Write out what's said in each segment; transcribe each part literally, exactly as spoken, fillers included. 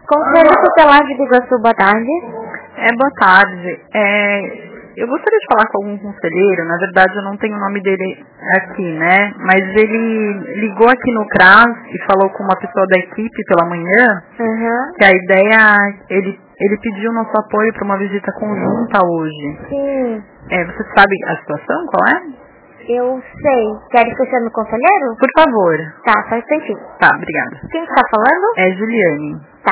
Conselho Tutelar de Biguaçu, boa tarde. É, boa tarde. É, eu gostaria de falar com algum conselheiro, na verdade eu não tenho o nome dele aqui, né? Mas ele ligou aqui no CRAS e falou com uma pessoa da equipe pela manhã, Uhum. que a ideia, ele, ele pediu nosso apoio para uma visita conjunta hoje. Sim. É, você sabe a situação, qual é? Eu sei. Quer que eu chame o conselheiro? Por favor. Tá, só um instantinho. Tá, obrigada. Quem está falando? É Juliane. Tá.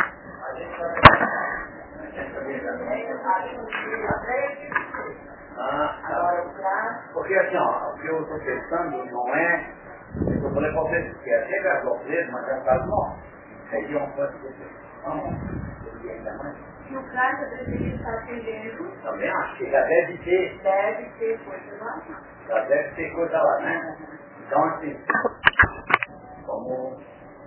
Porque assim, ó, o que eu estou pensando não é, eu falei para vocês que é chegar às vezes, mas é um caso nosso. Seria uma coisa que vocês não, e ainda mais. E o caso deveria estar atendendo. Também acho que já deve ter. Deve ter coisa lá. Já deve ter coisa lá, né? Então assim, como...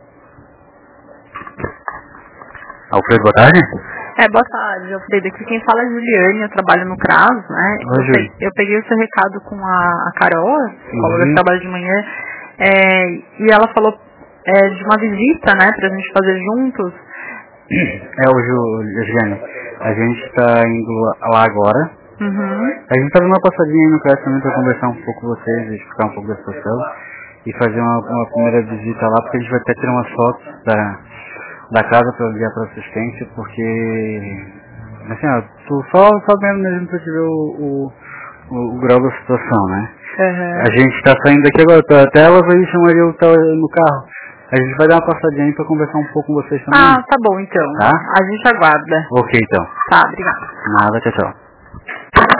Alfredo, boa tarde. É, boa tarde, Alfredo. Aqui quem fala é Juliane, eu trabalho no CRAS, né? Oi, eu, Ju. peguei, eu peguei o seu recado com a, a Carol, psicóloga Uhum. que trabalha de manhã, é, e ela falou é, de uma visita, né, pra gente fazer juntos. É o Ju, Juliane. A gente está indo lá agora. Uhum. A gente está dando uma passadinha aí no CRAS também para conversar um pouco com vocês, explicar um pouco da situação e fazer uma, uma primeira visita lá, porque a gente vai até tirar umas fotos da, da casa para enviar para assistência, porque assim, ó, tô só, só vendo mesmo para te ver o, o, o, o grau da situação, né? Uhum. A gente está saindo daqui agora, tá, até elas aí chamaria eu tá no carro. A gente vai dar uma passadinha aí para conversar um pouco com vocês também. Ah, tá bom então. Tá? A gente aguarda. Ok, então. Tá, obrigada. Nada, tchau, tchau.